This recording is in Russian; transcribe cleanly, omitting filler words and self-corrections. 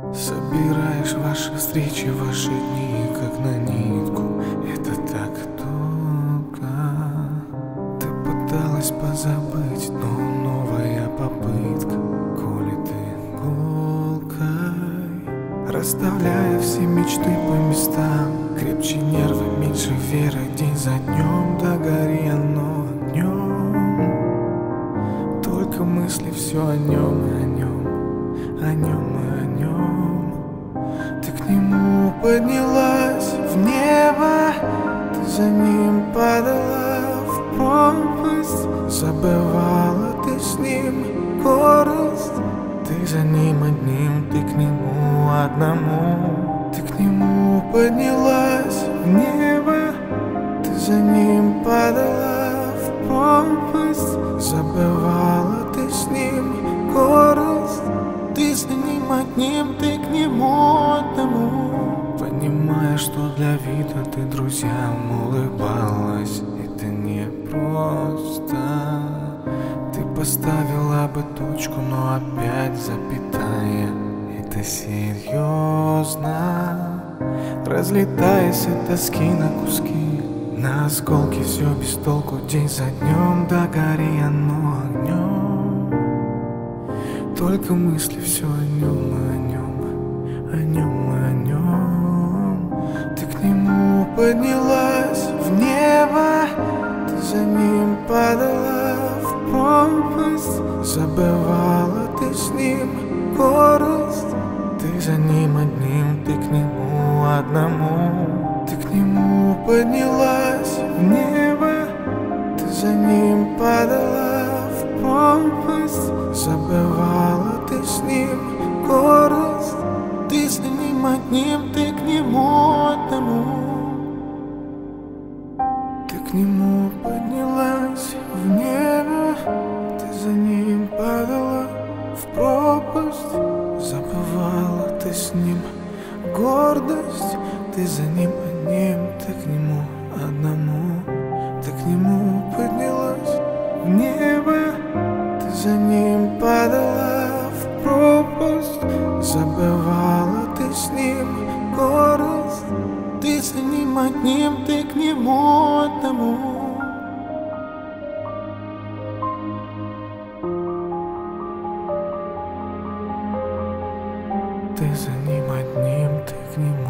Собираешь ваши встречи, ваши дни, как на нитку. Это так долго. Ты пыталась позабыть, но новая попытка колет иголкой, расставляя все мечты по местам. Крепче нервы, меньше веры, день за днем, догори оно огнем. Только мысли все о нем и о нем, о нем и о нем. Ты к нему поднялась в небо, ты за ним падала в пропасть. Забывала ты с ним скорость, ты за ним одним, ты к нему одному. Ты к нему поднялась в небо, ты за ним падала в пропасть. Забывала ты с ним скорость, ты за ним одним, ты к нему одному. Понимая, что для вида ты друзьям улыбалась, это не просто. Ты поставила бы точку, но опять запятая. Это серьезно. Разлетаясь от тоски на куски, на осколки все без толку, день за днем, догори оно огнем. Только мысли все о нем и о нем, о нем и о нем. Ты к нему поднялась в небо, ты за ним падала в пропасть. Забывала ты с ним скорость, ты за ним одним, ты к нему одному. Ты к нему поднялась в небо, ты за ним падала в пропасть. Забывала ты с ним скорость, ты за ним одним, ты к нему одному. Ты к нему поднялась в небо, ты за ним падала в пропасть. Забывала ты с ним гордость, ты за ним одним, ты к нему одному. Ты к нему поднялась в небо, ты за ним падала в пропасть. Забывала ты с ним скорость, ты за ним одним, ты к нему одному. Ты за ним одним, ты к нему